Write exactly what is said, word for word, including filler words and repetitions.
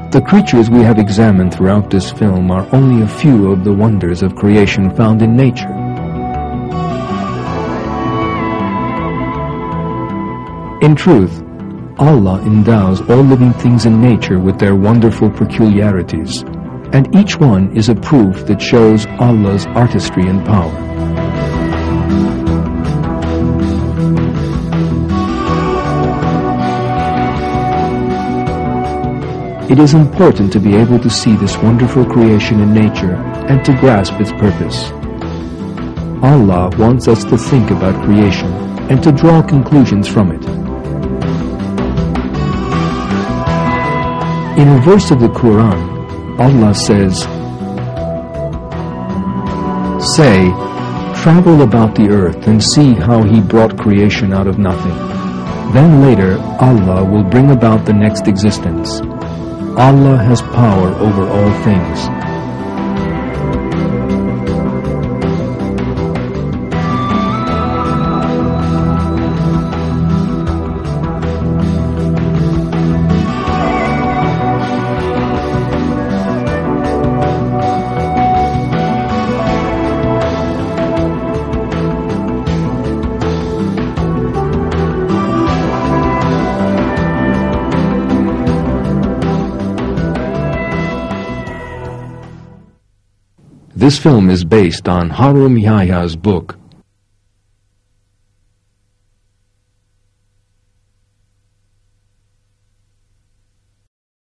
The creatures we have examined throughout this film are only a few of the wonders of creation found in nature. In truth, Allah endows all living things in nature with their wonderful peculiarities, and each one is a proof that shows Allah's artistry and power. It is important to be able to see this wonderful creation in nature and to grasp its purpose. Allah wants us to think about creation and to draw conclusions from it. In a verse of the Quran, Allah says, "Say, travel about the earth and see how He brought creation out of nothing. Then later Allah will bring about the next existence. Allah has power over all things." This film is based on Harum Yahya's book,